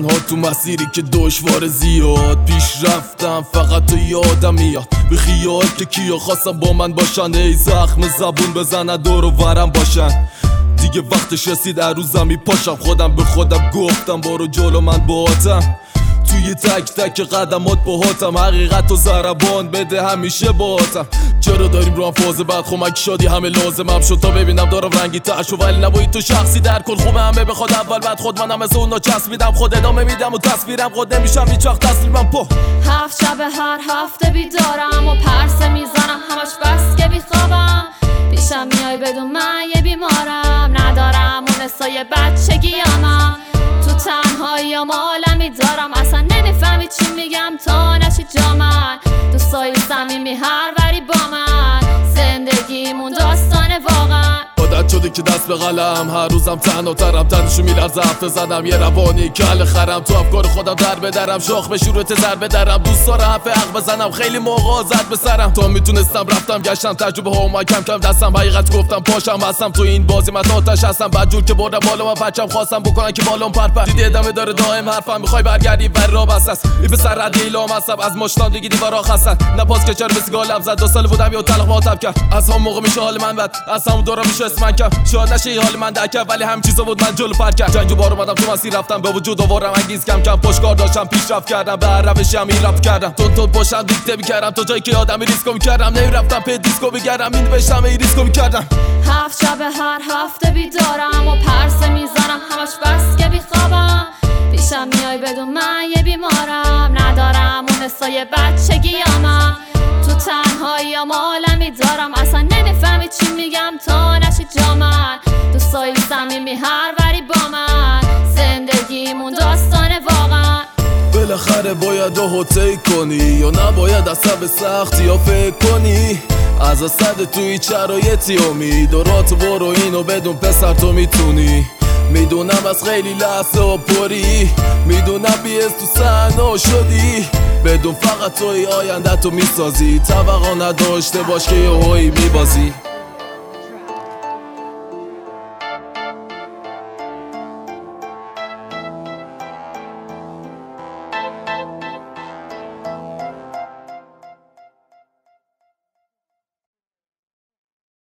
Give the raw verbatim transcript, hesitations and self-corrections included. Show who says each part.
Speaker 1: تنها تو مسیری که دشوار زیاد پیش رفتم، فقط تو یادم میاد به خیال که کیا خواستم با من باشن، ای زخم زبون بزنن دور و ورم باشن. دیگه وقتش رسید عروزم میپاشم، خودم به خودم گفتم برو جلو من باهاتم، توی تک تک قدمات باهاتم، حقیقت و ضربان بده همیشه باهاتم. چرا داریم رو هم فاز بعد خمک شادی همه لازمم شد تا ببینم دارم رنگی ترشو، ولی نبایی تو شخصی در کن خوبه همه بخواد اول بعد خود منم از اونا چسبیدم، خود ادامه میدم و تصویرم خود نمیشم هیچ وقت تسلیمم. پا
Speaker 2: هفت شب هر هفته بیدارم و پرسه میزنم همش بس که بیخوابم، پیشم میای بدون من یه بیمارم، ندارم اون حسای بچگیامم، تو تنهایی هم عالمی دارم، اصلا نمیفهمی چی میگم تا نشی جا من، دوستایی صمیمی هر وری با من، زندگیمون داستانه واقعا.
Speaker 1: عادت شده که دست به قلم هر روزم تنها ترم، تنشو میلرزه حرف زدم یه روانی کل خرم، تو افکار خودم در بدرم، شاخ به شروعت زر بدرم، دوست دارم حرف حق بزنم، خیلی موقع زد به سرم، تا میتونستم رفتم گشتم، تجربه ها اومد کم کم دستم، حقیقت گفتم پاشم هستم تو این بازی من آتش هستم، بدجور که بردم بالا من بچم خواستم بکنن که بالام پرپر، دیدی ادامه داره دائم حرفم، میخوای برگردی بر را بس است این پسر رد ایلام هستم، از مشتان دیگه دیوارا خستن، نه پاس که چرا بس گالم زد، دو سال بودم یا طلاق ماتب کرد، از هم موقع میشه حال من بد، از همون دورا میشه اسم من کم، شاید نشه حال من درک ولی هم چیزا بود من جلو پر کرد، جنگ و بار اومدم تو مسیر رفتم به وجود آوردم انگیز کم کم، پشتکار داشتم پیشرفت کردم به هر روشی هم این رفت کردم، تون تون پشتم دیکته میکردم تا جایی که آدمی ریسکو میکردم، نمیرفتم پی دیسکو بگردم این نوشتم ای ریسکو میکردم.
Speaker 2: هفت شب هر هفته بیدارم و پرسه میزنم همش بس که بیخوابم، پیشم میای بدون من یه بیمارم، ندارم اون حسای بچگیامم، تو تنهایی هم عالمی دارم، اصلا نمیفهمی چی میگم تا نشی جا من، دوستایی صمیمی هر وری با من، زندگیمون داستانه واقعا.
Speaker 1: بالاخره باید رو طی کنی یا نباید اصلا به سختی یا فکر کنی، از اصد توی شرایطی امیدارات برو اینو بدون پسر تو میتونی، میدونم از خیلی لحظه و پری، میدونم بیست تو صحنه شدی، بدون فقط توی آینده تو میسازی، طبقا نداشته باش که یه هایی میبازی.